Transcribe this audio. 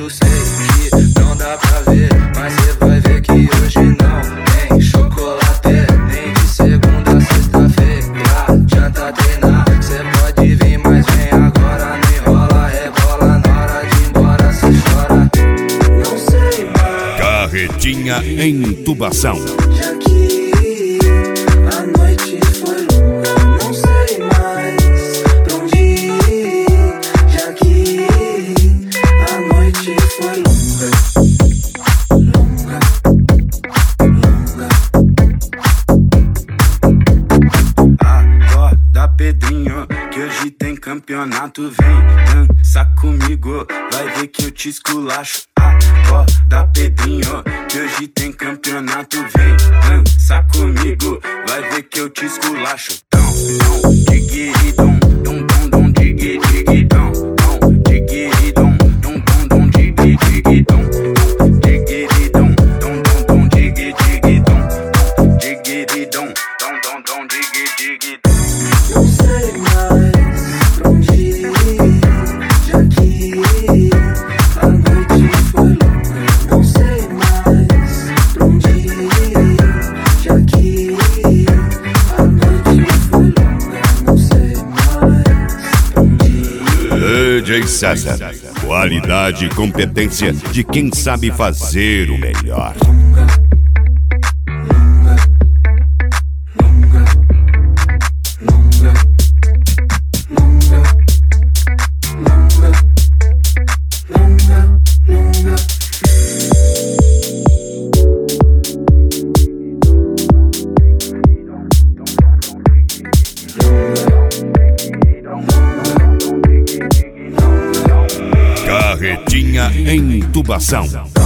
Eu sei que não dá pra ver, mas cê vai ver que hoje não tem chocolate. Nem de segunda a sexta-feira, adianta treinar. Cê pode vir, mas vem agora. Não enrola, rebola, na hora de ir embora cê chora. Não sei mais. Carretinha em intubação. Já que a noite foi longa, não sei mais pra onde ir. Já que a noite foi longa, longa, longa. Acorda, Pedrinho, que hoje tem campeonato. Vem dançar comigo, vai ver que eu te esculacho. Acorda, Pedrinho, que hoje tem campeonato. Vem dançar comigo, vai ver que eu te esculacho. Dom, digiri, dom, dom, dom, dom, digiri, digiri, dom, dom, digiri, dom, dom, dom, dom, digiri, digiri, dom, dom, digiri, dom, dom, dom, dom, digiri, digiri, dom, dom, digiri, dom, dom, dom, dom, digiri, digiri, dom. Não sei mais pra onde ir. Já que a noite foi longa, não sei mais pra onde ir. Já que a noite foi longa, não sei mais pra onde ir. DJ César, qualidade e competência de quem sabe fazer o melhor. Carretinha em intubação.